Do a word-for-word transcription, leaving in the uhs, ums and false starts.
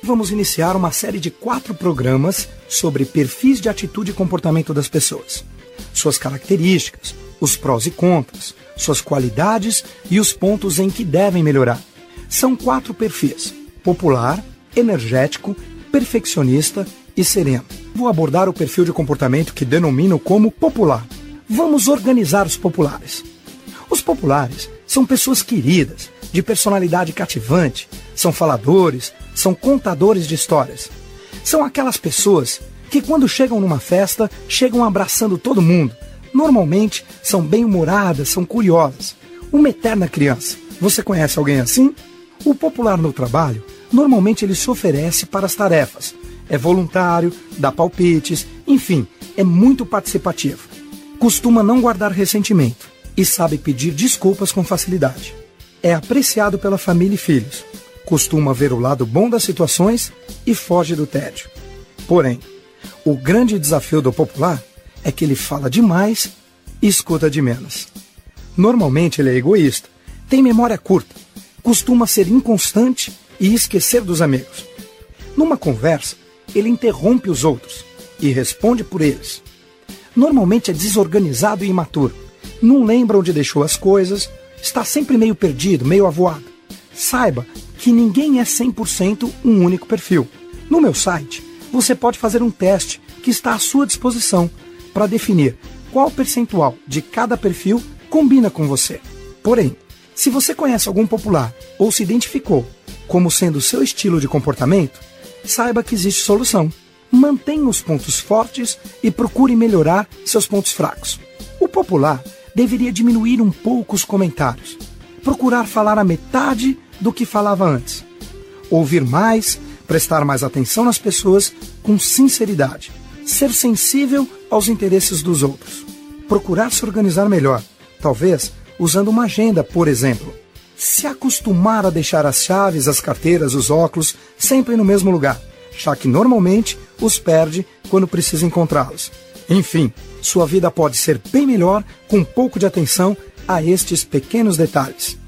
vamos iniciar uma série de quatro programas sobre perfis de atitude e comportamento das pessoas, suas características, os prós e contras, suas qualidades e os pontos em que devem melhorar. São quatro perfis: popular, energético, perfeccionista e sereno. Vou abordar o perfil de comportamento que denomino como popular. Vamos organizar os populares. Os populares são pessoas queridas, de personalidade cativante, são faladores, são contadores de histórias. São aquelas pessoas que quando chegam numa festa, chegam abraçando todo mundo. Normalmente são bem-humoradas, são curiosas. Uma eterna criança. Você conhece alguém assim? O popular no trabalho, normalmente ele se oferece para as tarefas. É voluntário, dá palpites, enfim, é muito participativo. Costuma não guardar ressentimento e sabe pedir desculpas com facilidade. É apreciado pela família e filhos. Costuma ver o lado bom das situações e foge do tédio. Porém, o grande desafio do popular é que ele fala demais e escuta de menos. Normalmente ele é egoísta, tem memória curta, costuma ser inconstante e esquecer dos amigos. Numa conversa, ele interrompe os outros e responde por eles. Normalmente é desorganizado e imaturo, não lembra onde deixou as coisas, está sempre meio perdido, meio avoado. Saiba que ninguém é cem por cento um único perfil. No meu site, você pode fazer um teste que está à sua disposição para definir qual percentual de cada perfil combina com você. Porém, se você conhece algum popular ou se identificou como sendo o seu estilo de comportamento, saiba que existe solução. Mantenha os pontos fortes e procure melhorar seus pontos fracos. O popular deveria diminuir um pouco os comentários, procurar falar a metade do que falava antes, ouvir mais, prestar mais atenção nas pessoas com sinceridade, ser sensível aos interesses dos outros, procurar se organizar melhor, talvez usando uma agenda, por exemplo, se acostumar a deixar as chaves, as carteiras, os óculos sempre no mesmo lugar, já que normalmente os perde quando precisa encontrá-los. Enfim, sua vida pode ser bem melhor com um pouco de atenção a estes pequenos detalhes.